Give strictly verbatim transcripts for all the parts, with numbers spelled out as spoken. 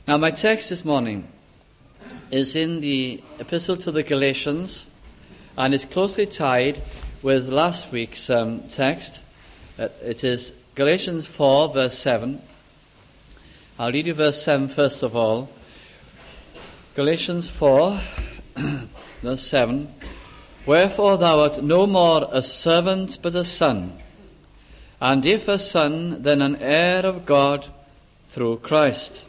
Now, my text this morning is in the Epistle to the Galatians, and is closely tied with last week's um, text. Uh, it is Galatians four, verse seven. I'll read you verse seven first of all. Galatians four, verse seven. Wherefore thou art no more a servant, but a son. And if a son, then an heir of God through Christ.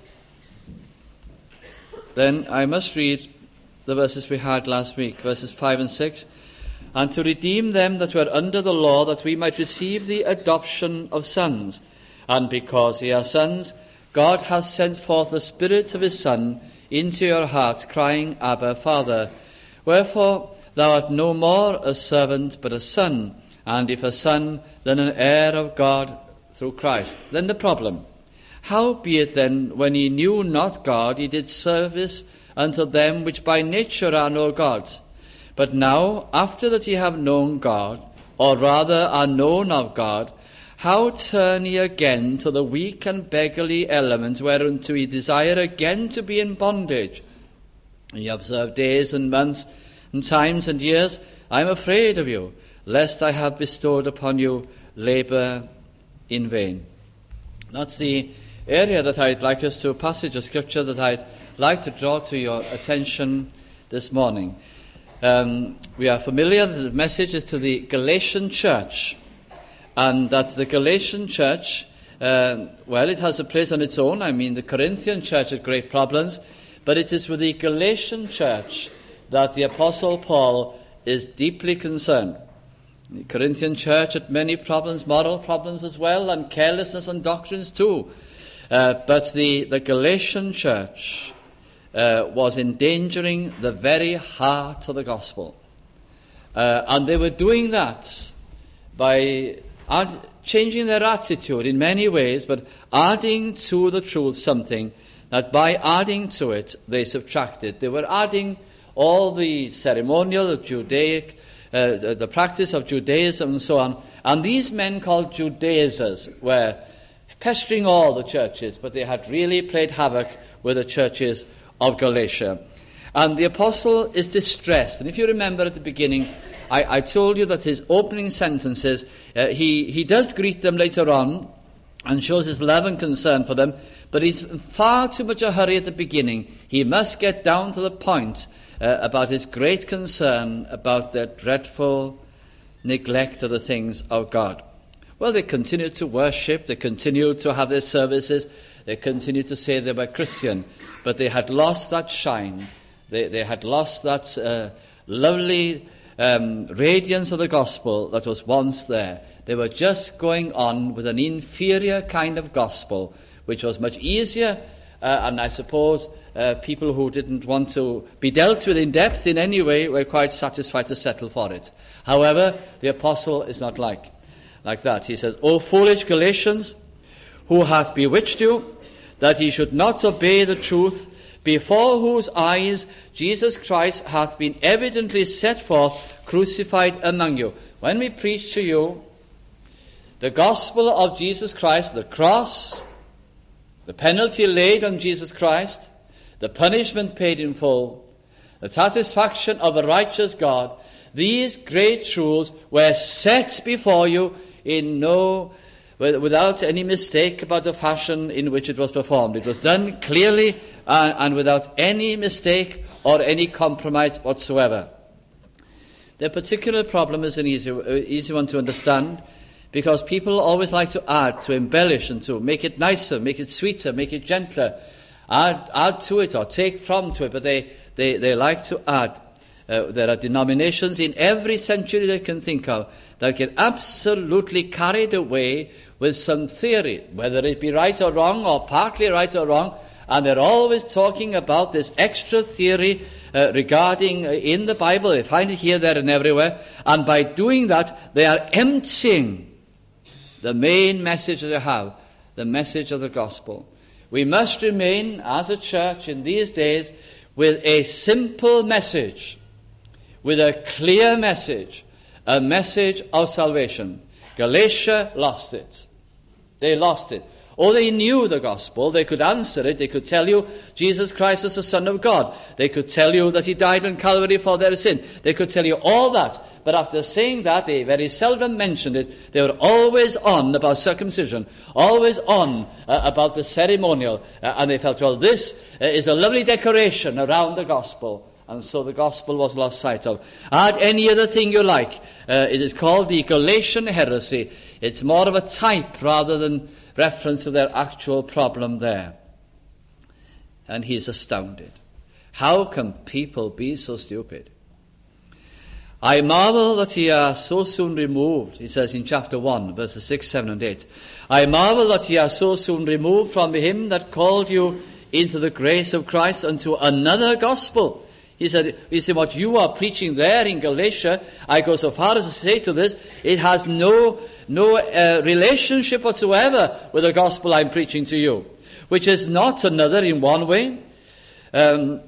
Then I must read the verses we had last week, verses five and six. And to redeem them that were under the law, that we might receive the adoption of sons. And because ye are sons, God hath sent forth the Spirit of his Son into your hearts, crying, Abba, Father. Wherefore thou art no more a servant, but a son. And if a son, then an heir of God through Christ. Then the problem. Howbeit then, when ye knew not God, ye did service unto them which by nature are no gods. But now, after that ye have known God, or rather are known of God, how turn ye again to the weak and beggarly element, whereunto ye desire again to be in bondage? Ye observe days and months, and times and years. I am afraid of you, lest I have bestowed upon you labour in vain. That's the area that I'd like us to, a passage of Scripture that I'd like to draw to your attention this morning. Um, we are familiar that the message is to the Galatian church, and that the Galatian church, uh, well, it has a place on its own. I mean, the Corinthian church had great problems, but it is with the Galatian church that the Apostle Paul is deeply concerned. The Corinthian church had many problems, moral problems as well, and carelessness and doctrines too. Uh, but the, the Galatian church uh, was endangering the very heart of the gospel. Uh, and they were doing that by add, changing their attitude in many ways, but adding to the truth something that by adding to it, they subtracted. They were adding all the ceremonial, the Judaic, uh, the, the practice of Judaism and so on. And these men called Judaizers were pestering all the churches, but they had really played havoc with the churches of Galatia. And the apostle is distressed. And if you remember at the beginning, I, I told you that his opening sentences, uh, he, he does greet them later on and shows his love and concern for them, but he's in far too much a hurry at the beginning. He must get down to the point uh, about his great concern about their dreadful neglect of the things of God. Well, they continued to worship, they continued to have their services, they continued to say they were Christian, but they had lost that shine, they, they had lost that uh, lovely um, radiance of the gospel that was once there. They were just going on with an inferior kind of gospel, which was much easier, uh, and I suppose uh, people who didn't want to be dealt with in depth in any way were quite satisfied to settle for it. However, the apostle is not like Like that. He says, O foolish Galatians, who hath bewitched you, that ye should not obey the truth, before whose eyes Jesus Christ hath been evidently set forth, crucified among you. When we preach to you the gospel of Jesus Christ, the cross, the penalty laid on Jesus Christ, the punishment paid in full, the satisfaction of the righteous God, these great truths were set before you in no, without any mistake about the fashion in which it was performed. It was done clearly uh, and without any mistake or any compromise whatsoever. The particular problem is an easy, easy one to understand, because people always like to add, to embellish, and to make it nicer, make it sweeter, make it gentler, add, add to it or take from to it, but they, they, they like to add. Uh, there are denominations in every century they can think of that get absolutely carried away with some theory, whether it be right or wrong or partly right or wrong, and they're always talking about this extra theory uh, regarding uh, in the Bible. They find it here, there, and everywhere, and by doing that, they are emptying the main message that they have, the message of the gospel. We must remain, as a church in these days, with a simple message, with a clear message, a message of salvation. Galatia lost it. They lost it. Oh, they knew the gospel. They could answer it. They could tell you Jesus Christ is the Son of God. They could tell you that he died on Calvary for their sin. They could tell you all that. But after saying that, they very seldom mentioned it. They were always on about circumcision, always on uh, about the ceremonial. Uh, and they felt, well, this uh, is a lovely decoration around the gospel. And so the gospel was lost sight of. Add any other thing you like. Uh, it is called the Galatian heresy. It's more of a type rather than reference to their actual problem there. And he's astounded. How can people be so stupid? I marvel that ye are so soon removed, he says in chapter one, verses six, seven, and eight. I marvel that ye are so soon removed from him that called you into the grace of Christ unto another gospel. He said, you see, what you are preaching there in Galatia, I go so far as to say to this, it has no, no uh, relationship whatsoever with the gospel I'm preaching to you, which is not another in one way. Um,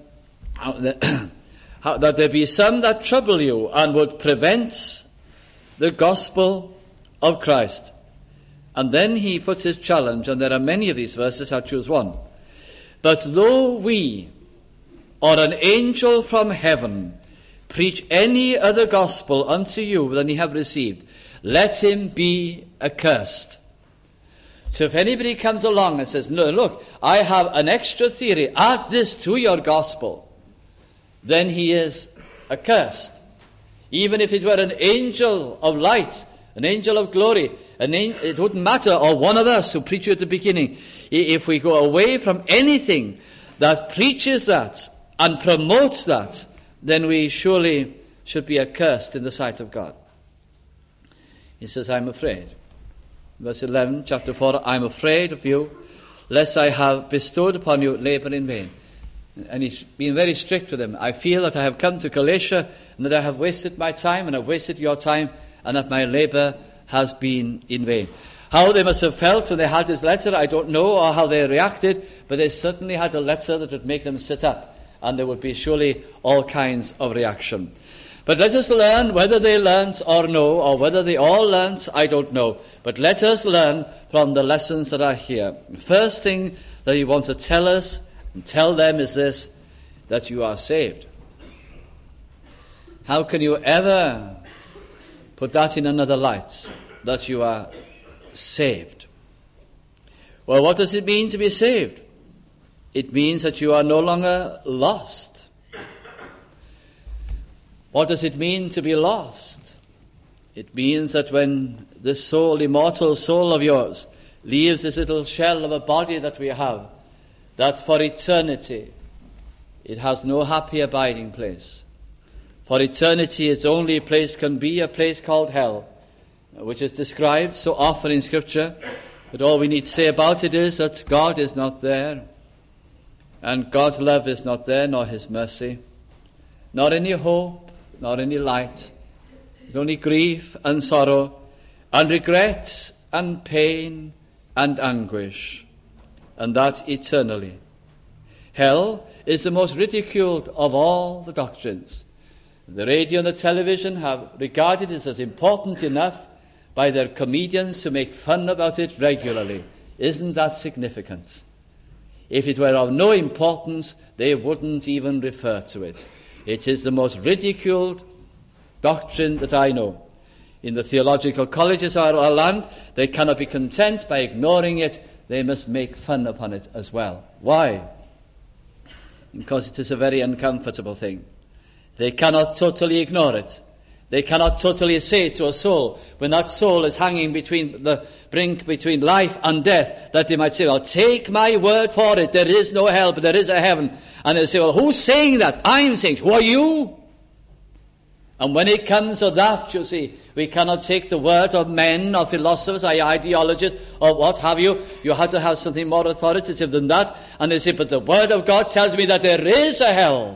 that there be some that trouble you and would prevent the gospel of Christ. And then he puts his challenge, and there are many of these verses, I'll choose one. But though we, or an angel from heaven, preach any other gospel unto you than ye have received, let him be accursed. So if anybody comes along and says, no, look, I have an extra theory, add this to your gospel, then he is accursed. Even if it were an angel of light, an angel of glory, an angel, it wouldn't matter, or one of us who preach you at the beginning. If we go away from anything that preaches that and promotes that, then we surely should be accursed in the sight of God. He says, I'm afraid. Verse eleven, chapter four, I'm afraid of you, lest I have bestowed upon you labor in vain. And he's been very strict with them. I feel that I have come to Galatia and that I have wasted my time and I've wasted your time and that my labor has been in vain. How they must have felt when they had this letter, I don't know, or how they reacted, but they certainly had a letter that would make them sit up, and there would be surely all kinds of reaction. But let us learn, whether they learnt or no, or whether they all learnt, I don't know. But let us learn from the lessons that are here. The first thing that he wants to tell us and tell them is this, that you are saved. How can you ever put that in another light, that you are saved? Well, what does it mean to be saved? It means that you are no longer lost. What does it mean to be lost? It means that when this soul, immortal soul of yours, leaves this little shell of a body that we have, that for eternity it has no happy abiding place. For eternity its only place can be a place called hell, which is described so often in Scripture, but all we need to say about it is that God is not there, and God's love is not there, nor his mercy, nor any hope, nor any light, but only grief and sorrow, and regret and pain and anguish, and that eternally. Hell is the most ridiculed of all the doctrines. The radio and the television have regarded it as important enough by their comedians to make fun about it regularly. Isn't that significant? If it were of no importance, they wouldn't even refer to it. It is the most ridiculed doctrine that I know. In the theological colleges of our land, they cannot be content by ignoring it. They must make fun upon it as well. Why? Because it is a very uncomfortable thing. They cannot totally ignore it. They cannot totally say to a soul, when that soul is hanging between the brink between life and death, that they might say, well, take my word for it, there is no hell, but there is a heaven. And they say, well, who's saying that? I'm saying, who are you? And when it comes to that, you see, we cannot take the words of men or philosophers or ideologists or what have you. You have to have something more authoritative than that. And they say, but the word of God tells me that there is a hell,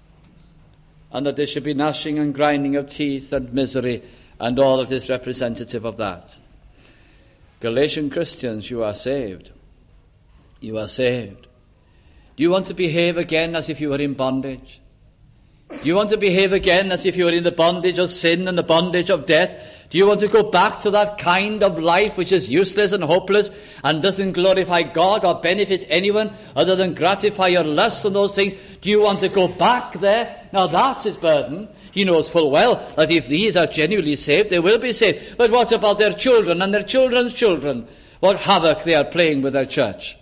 and that there should be gnashing and grinding of teeth and misery and all that is representative of that. Galatian Christians, you are saved. You are saved. Do you want to behave again as if you were in bondage? Do you want to behave again as if you were in the bondage of sin and the bondage of death? Do you want to go back to that kind of life which is useless and hopeless and doesn't glorify God or benefit anyone other than gratify your lust and those things? Do you want to go back there? Now that's his burden. He knows full well that if these are genuinely saved, they will be saved. But what about their children and their children's children? What havoc they are playing with their church.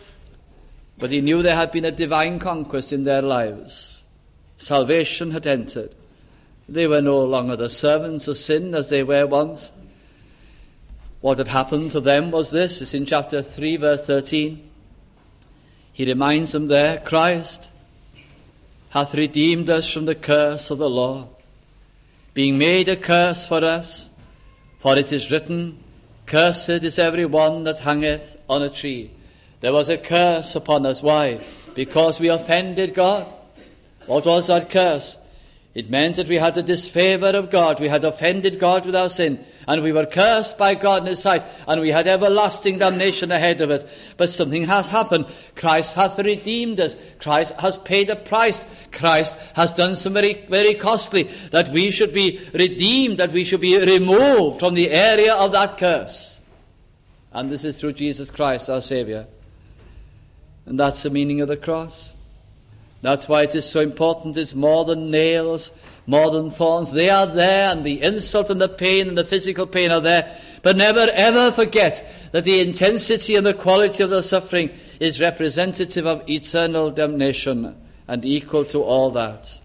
But he knew there had been a divine conquest in their lives. Salvation had entered. They were no longer the servants of sin as they were once. What had happened to them was this. It's in chapter three, verse thirteen. He reminds them there, Christ hath redeemed us from the curse of the law, being made a curse for us. For it is written, Cursed is every one that hangeth on a tree. There was a curse upon us. Why? Because we offended God. What was that curse? It meant that we had the disfavour of God. We had offended God with our sin. And we were cursed by God in his sight. And we had everlasting damnation ahead of us. But something has happened. Christ hath redeemed us. Christ has paid a price. Christ has done something very, very costly. That we should be redeemed. That we should be removed from the area of that curse. And this is through Jesus Christ, our Saviour. And that's the meaning of the cross. That's why it is so important. It's more than nails, more than thorns. They are there, and the insult and the pain and the physical pain are there. But never ever forget that the intensity and the quality of the suffering is representative of eternal damnation and equal to all that.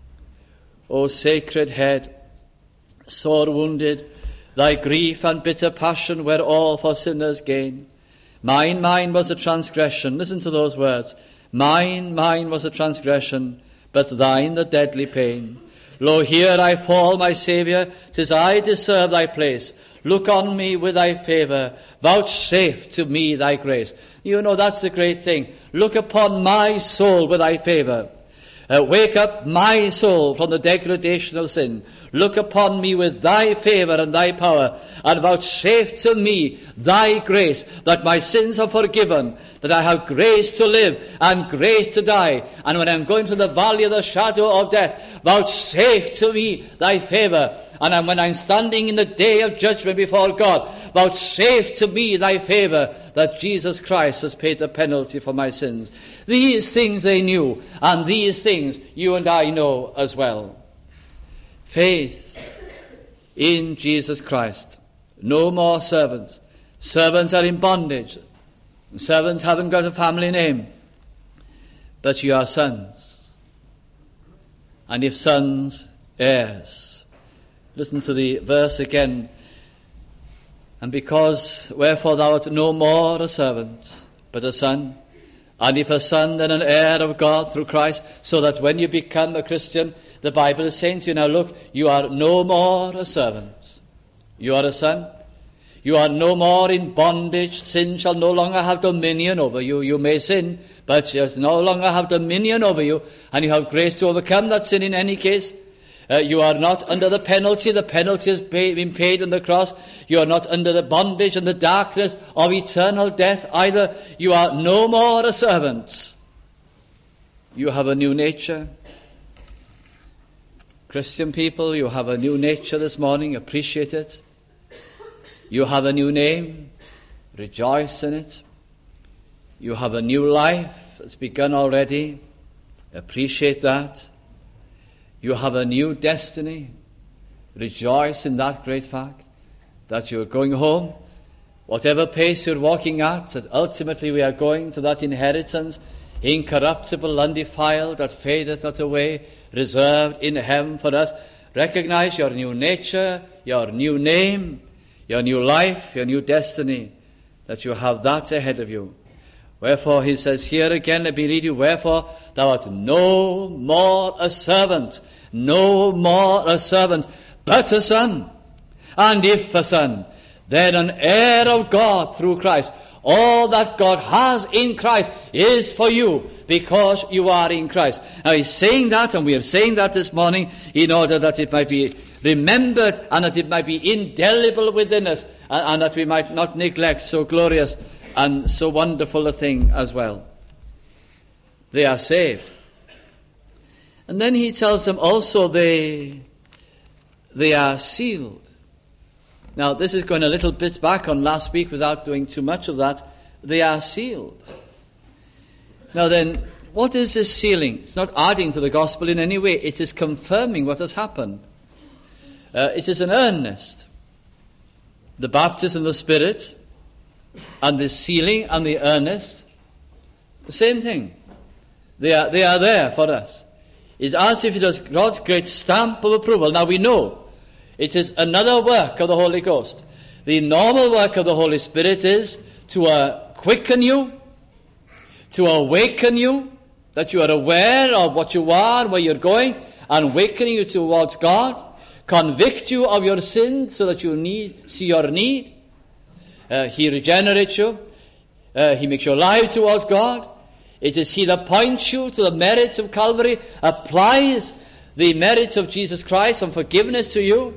O sacred head, sore wounded, thy grief and bitter passion were all for sinners' gain. Mine, mine was a transgression. Listen to those words. Mine, mine was a transgression, but thine the deadly pain. Lo, here I fall, my Saviour, 'tis I deserve thy place. Look on me with thy favour, vouchsafe to me thy grace. You know, that's the great thing. Look upon my soul with thy favour. Uh, wake up my soul from the degradation of sin. Look upon me with thy favour and thy power, and vouchsafe to me thy grace, that my sins are forgiven, that I have grace to live and grace to die. And when I'm going to the valley of the shadow of death, vouchsafe to me thy favour. And when I'm standing in the day of judgment before God, vouchsafe to me thy favour, that Jesus Christ has paid the penalty for my sins. These things they knew, and these things you and I know as well. Faith in Jesus Christ. No more servants. Servants are in bondage. Servants haven't got a family name. But you are sons. And if sons, heirs. Listen to the verse again. And because, wherefore thou art no more a servant, but a son. And if a son, then an heir of God through Christ. So that when you become a Christian, the Bible is saying to you, now look, you are no more a servant. You are a son. You are no more in bondage. Sin shall no longer have dominion over you. You may sin, but it shall no longer have dominion over you. And you have grace to overcome that sin in any case. Uh, you are not under the penalty. The penalty has pay, been paid on the cross. You are not under the bondage and the darkness of eternal death either. You are no more a servant. You have a new nature. Christian people, you have a new nature this morning. Appreciate it. You have a new name. Rejoice in it. You have a new life. It's begun already. Appreciate that. You have a new destiny. Rejoice in that great fact that you're going home. Whatever pace you're walking at, that ultimately we are going to that inheritance, incorruptible, undefiled, that fadeth not away, reserved in heaven for us. Recognize your new nature, your new name, your new life, your new destiny, that you have that ahead of you. Wherefore, he says here again, let me read you, wherefore thou art no more a servant, no more a servant, but a son. And if a son, then an heir of God through Christ. All that God has in Christ is for you, because you are in Christ. Now he's saying that, and we are saying that this morning, in order that it might be remembered, and that it might be indelible within us, and, and that we might not neglect so glorious and so wonderful a thing as well. They are saved. And then he tells them also they, they are sealed. Now, this is going a little bit back on last week without doing too much of that. They are sealed. Now then, what is this sealing? It's not adding to the gospel in any way. It is confirming what has happened. Uh, it is an earnest. The baptism of the Spirit and the sealing and the earnest, the same thing. They are, they are there for us. It's as if it was God's great stamp of approval. Now we know it is another work of the Holy Ghost. The normal work of the Holy Spirit is to uh, quicken you, to awaken you, that you are aware of what you are, where you're going, and awakening you towards God, convict you of your sin so that you need, see your need. Uh, he regenerates you. Uh, he makes you alive towards God. It is He that points you to the merits of Calvary, applies the merits of Jesus Christ and forgiveness to you.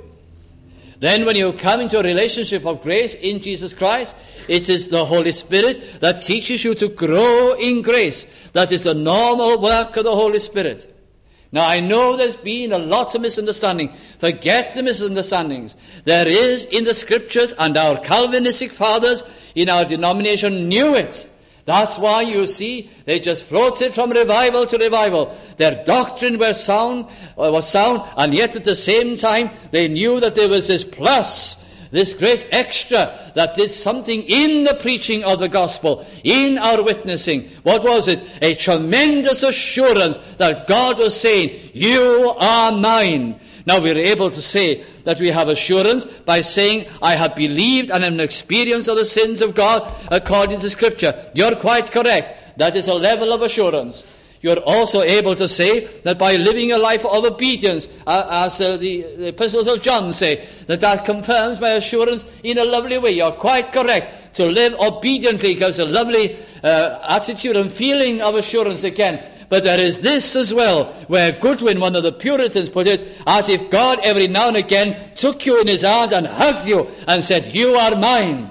Then when you come into a relationship of grace in Jesus Christ, it is the Holy Spirit that teaches you to grow in grace. That is the normal work of the Holy Spirit. Now I know there's been a lot of misunderstanding. Forget the misunderstandings. There is in the Scriptures, and our Calvinistic fathers in our denomination knew it. That's why you see they just floated from revival to revival. Their doctrine was sound, was sound, and yet at the same time they knew that there was this plus, this great extra that did something in the preaching of the gospel, in our witnessing. What was it? A tremendous assurance that God was saying, "You are mine." Now we're able to say that we have assurance by saying, "I have believed and have an experience of the sins of God according to Scripture." You're quite correct. That is a level of assurance. You're also able to say that by living a life of obedience, uh, as uh, the, the epistles of John say, that that confirms my assurance in a lovely way. You're quite correct. To live obediently gives a lovely uh, attitude and feeling of assurance again. But there is this as well, where Goodwin, one of the Puritans, put it, as if God every now and again took you in His arms and hugged you and said, "You are mine."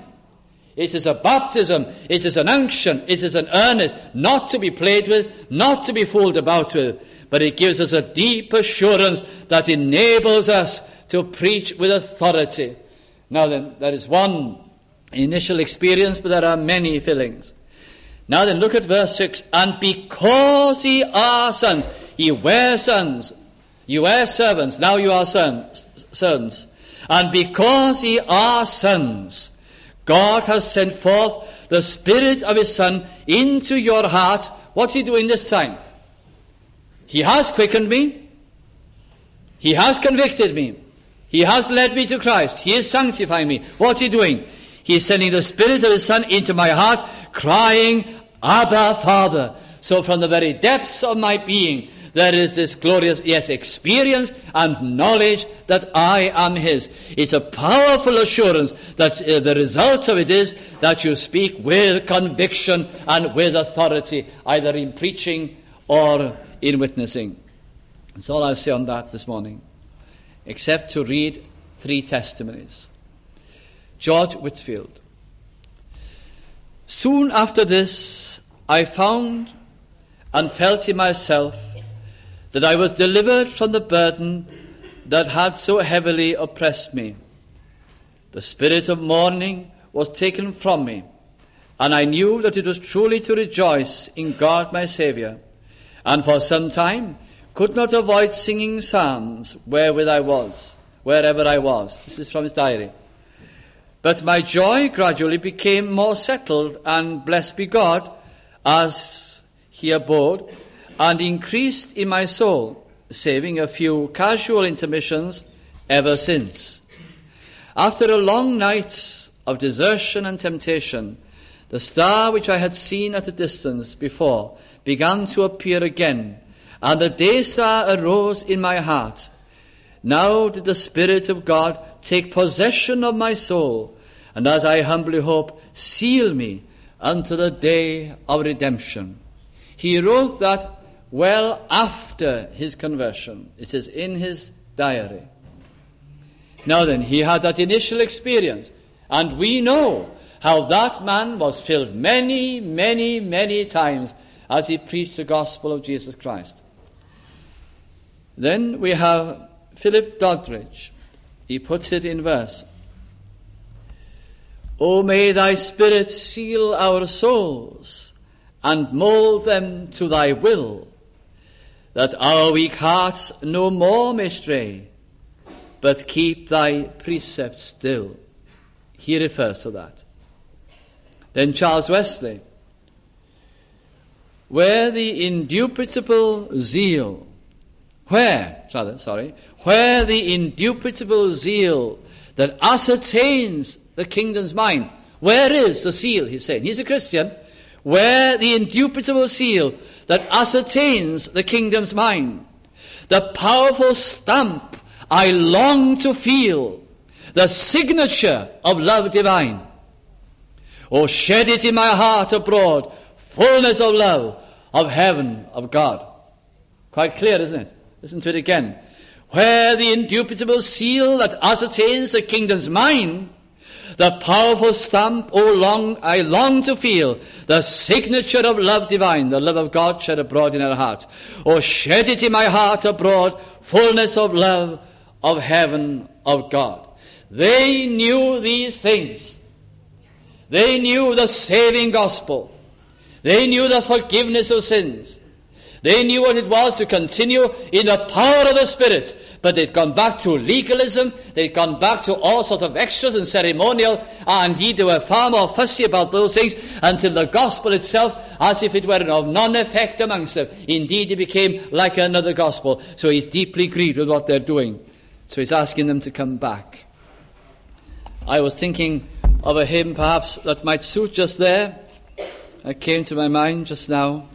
It is a baptism, it is an unction, it is an earnest, not to be played with, not to be fooled about with, but it gives us a deep assurance that enables us to preach with authority. Now then, there is one initial experience, but there are many fillings. Now then, look at verse six. "And because ye are sons," ye were sons, you were servants, now you are sons, sons. "And because ye are sons, God has sent forth the Spirit of His Son into your heart." What's He doing this time? He has quickened me. He has convicted me. He has led me to Christ. He is sanctifying me. What's He doing? He is sending the Spirit of His Son into my heart, crying, "Abba, Father." So from the very depths of my being, there is this glorious, yes, experience and knowledge that I am His. It's a powerful assurance that uh, the result of it is that you speak with conviction and with authority, either in preaching or in witnessing. That's all I'll say on that this morning, except to read three testimonies. George Whitfield. "Soon after this, I found and felt in myself that I was delivered from the burden that had so heavily oppressed me. The spirit of mourning was taken from me, and I knew that it was truly to rejoice in God my Saviour, and for some time could not avoid singing psalms wherewith I was, wherever I was." This is from his diary. "But my joy gradually became more settled, and blessed be God, as He abode, and increased in my soul, saving a few casual intermissions ever since. After a long night of desertion and temptation, the star which I had seen at a distance before began to appear again, and the day star arose in my heart. Now did the Spirit of God take possession of my soul, and as I humbly hope, seal me unto the day of redemption." He wrote that well after his conversion. It is in his diary. Now then, he had that initial experience, and we know how that man was filled many, many, many times as he preached the gospel of Jesus Christ. Then we have Philip Doddridge. He puts it in verse. O may thy Spirit seal our souls and mould them to thy will, that our weak hearts no more may stray, but keep thy precepts still. He refers to that. Then Charles Wesley, where the indubitable zeal, where, rather, sorry, where the indubitable zeal that ascertains the kingdom's mind. Where is the seal, he's saying? He's a Christian. Where the indubitable seal that ascertains the kingdom's mind. The powerful stamp I long to feel, the signature of love divine. Oh, shed it in my heart abroad, fullness of love, of heaven, of God. Quite clear, isn't it? Listen to it again. Where the indubitable seal that ascertains the kingdom's mind, the powerful stamp, oh, long I long to feel, the signature of love divine, the love of God shed abroad in our hearts. Oh, shed it in my heart abroad, fullness of love, of heaven, of God. They knew these things. They knew the saving gospel. They knew the forgiveness of sins. They knew what it was to continue in the power of the Spirit. But they'd gone back to legalism. They'd gone back to all sorts of extras and ceremonial. And indeed, they were far more fussy about those things until the gospel itself, as if it were of none effect amongst them. Indeed, it became like another gospel. So he's deeply grieved with what they're doing. So he's asking them to come back. I was thinking of a hymn perhaps that might suit just there. It came to my mind just now.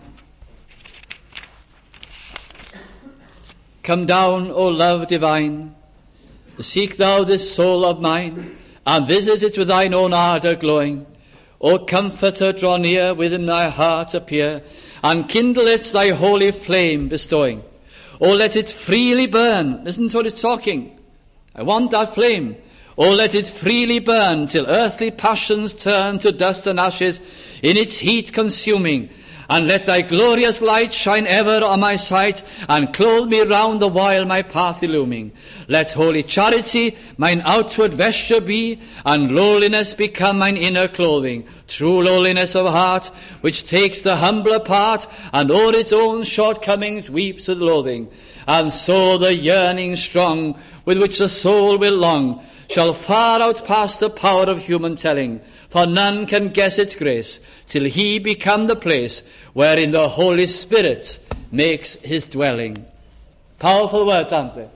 Come down, O love divine, seek thou this soul of mine, and visit it with thine own ardour glowing. O Comforter, draw near, within thy heart appear, and kindle it thy holy flame bestowing. O let it freely burn. Listen to what it's talking. I want that flame. O let it freely burn, till earthly passions turn to dust and ashes, in its heat consuming. And let thy glorious light shine ever on my sight, and clothe me round the while my path illuming. Let holy charity mine outward vesture be, and lowliness become mine inner clothing. True lowliness of heart, which takes the humbler part, and o'er its own shortcomings weeps with loathing. And so the yearning strong, with which the soul will long, shall far outpass the power of human telling. For none can guess its grace, till he become the place wherein the Holy Spirit makes his dwelling. Powerful words, aren't they?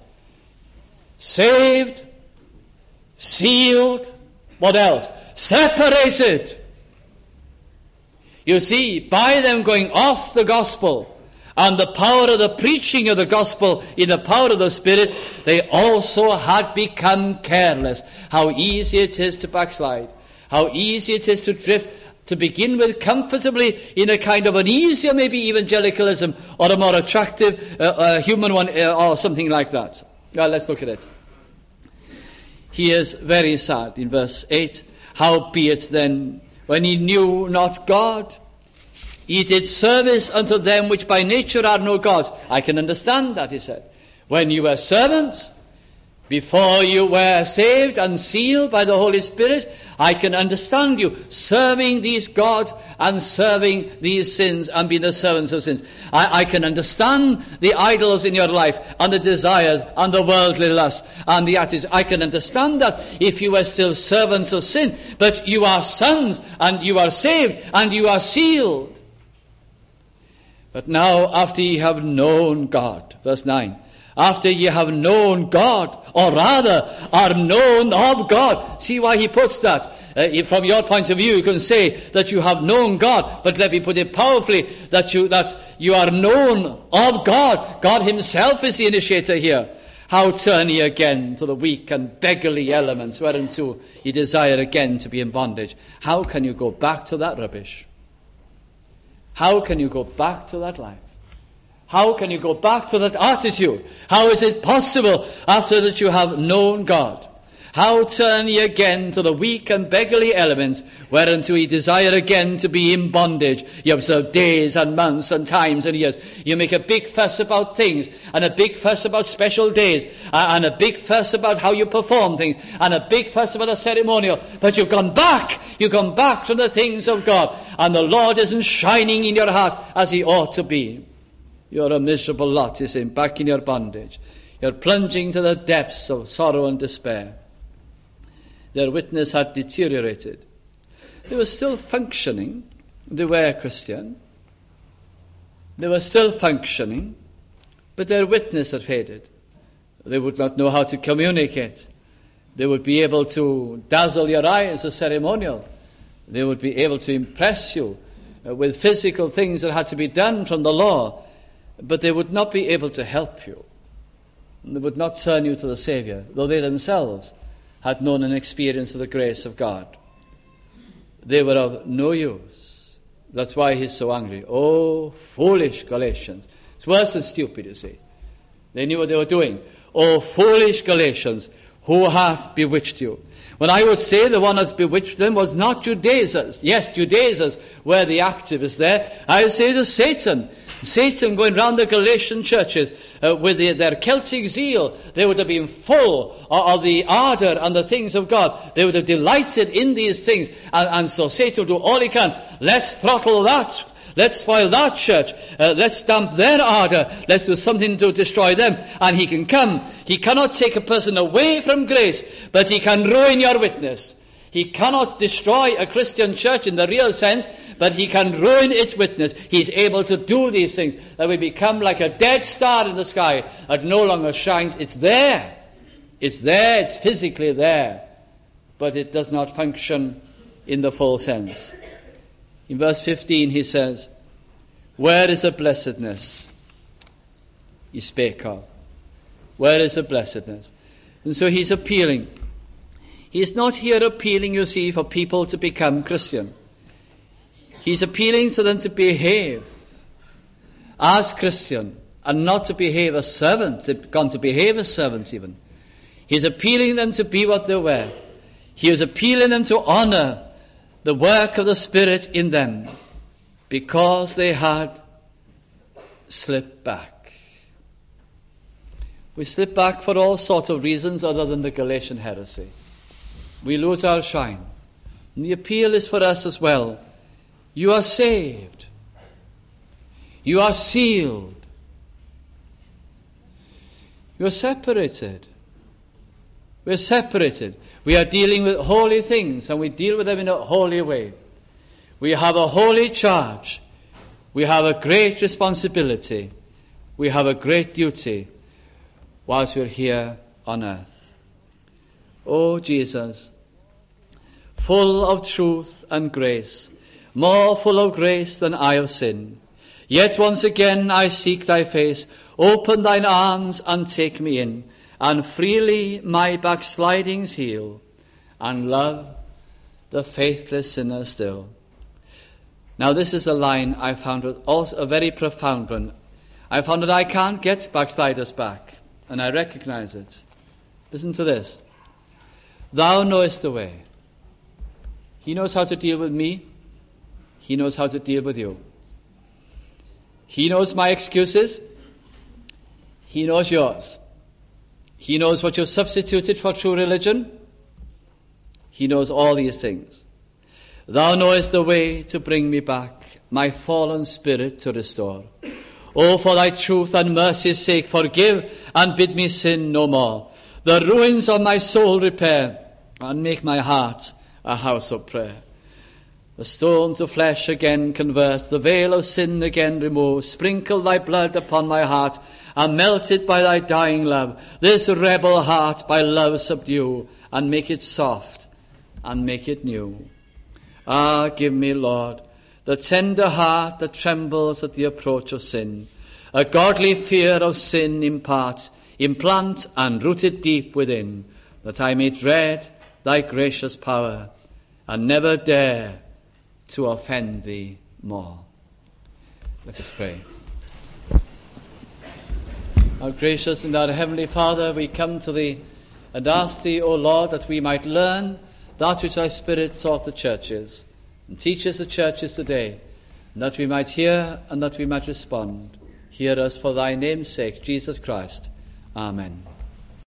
Saved, sealed, what else? Separated. You see, by them going off the gospel and the power of the preaching of the gospel in the power of the Spirit, they also had become careless. How easy it is to backslide. How easy it is to drift, to begin with comfortably in a kind of an easier, maybe evangelicalism, or a more attractive uh, uh, human one, uh, or something like that. Well, let's look at it. He is very sad in verse eight. Howbeit then, when he knew not God, he did service unto them which by nature are no gods. I can understand that, he said. When you were servants, before you were saved and sealed by the Holy Spirit, I can understand you serving these gods and serving these sins and being the servants of sins. I, I can understand the idols in your life and the desires and the worldly lust and the attitudes. I can understand that if you were still servants of sin, but you are sons and you are saved and you are sealed. But now, after ye have known God, verse nine, after ye have known God, or rather are known of God. See why he puts that. Uh, from your point of view, you can say that you have known God, but let me put it powerfully, that you that you are known of God. God himself is the initiator here. How turn ye again to the weak and beggarly elements whereunto ye desire again to be in bondage? How can you go back to that rubbish? How can you go back to that life? How can you go back to that attitude? How is it possible after that you have known God? How turn ye again to the weak and beggarly elements, whereunto ye desire again to be in bondage? You observe days and months and times and years. You make a big fuss about things, and a big fuss about special days, and a big fuss about how you perform things, and a big fuss about a ceremonial. But you've gone back. You've gone back from the things of God, and the Lord isn't shining in your heart as he ought to be. You're a miserable lot, he's saying, back in your bondage. You're plunging to the depths of sorrow and despair. Their witness had deteriorated. They were still functioning. They were Christian. They were still functioning, but their witness had faded. They would not know how to communicate. They would be able to dazzle your eyes as ceremonial. They would be able to impress you with physical things that had to be done from the law, but they would not be able to help you. They would not turn you to the Saviour, though they themselves had known and experienced the grace of God. They were of no use. That's why he's so angry. Oh, foolish Galatians. It's worse than stupid, you see. They knew what they were doing. Oh, foolish Galatians, who hath bewitched you? When I would say the one that's bewitched them was not Judaizers. Yes, Judaizers were the activists there. I would say it was Satan. Satan going round the Galatian churches uh, with the, their Celtic zeal. They would have been full of, of the ardour and the things of God. They would have delighted in these things. And, and so Satan would do all he can. Let's throttle that. Let's spoil that church. Uh, let's stamp their ardour. Let's do something to destroy them. And he can come. He cannot take a person away from grace, but he can ruin your witness. He cannot destroy a Christian church in the real sense, but he can ruin its witness. He's able to do these things, that we become like a dead star in the sky that no longer shines. It's there. It's there. It's physically there. But it does not function in the full sense. In verse fifteen he says, where is the blessedness he spake of? Where is the blessedness? And so he's appealing. He's not here appealing, you see, for people to become Christian. He's appealing to them to behave as Christian and not to behave as servants. They've gone to behave as servants even. He's appealing them to be what they were. He is appealing them to honor the work of the Spirit in them because they had slipped back. We slip back for all sorts of reasons other than the Galatian heresy. We lose our shine. And the appeal is for us as well. You are saved. You are sealed. You are separated. We are separated. We are dealing with holy things, and we deal with them in a holy way. We have a holy charge. We have a great responsibility. We have a great duty whilst we're here on earth. Oh, Jesus, full of truth and grace, more full of grace than I of sin. Yet once again I seek thy face. Open thine arms and take me in, and freely my backslidings heal, and love the faithless sinner still. Now this is a line I found also a very profound one. I found that I can't get backsliders back, and I recognize it. Listen to this. Thou knowest the way. He knows how to deal with me. He knows how to deal with you. He knows my excuses. He knows yours. He knows what you've substituted for true religion. He knows all these things. Thou knowest the way to bring me back, my fallen spirit to restore. Oh, for thy truth and mercy's sake, forgive and bid me sin no more. The ruins of my soul repair, and make my heart a house of prayer. The stone to flesh again convert, the veil of sin again remove. Sprinkle thy blood upon my heart, and melt it by thy dying love. This rebel heart by love subdue, and make it soft, and make it new. Ah, give me, Lord, the tender heart that trembles at the approach of sin. A godly fear of sin impart, implant and root it deep within, that I may dread thy gracious power, and never dare to offend thee more. Let us pray. Our gracious and our heavenly Father, we come to thee and ask thee, O Lord, that we might learn that which thy Spirit taught the churches, and teaches the churches today, and that we might hear and that we might respond. Hear us for thy name's sake, Jesus Christ. Amen.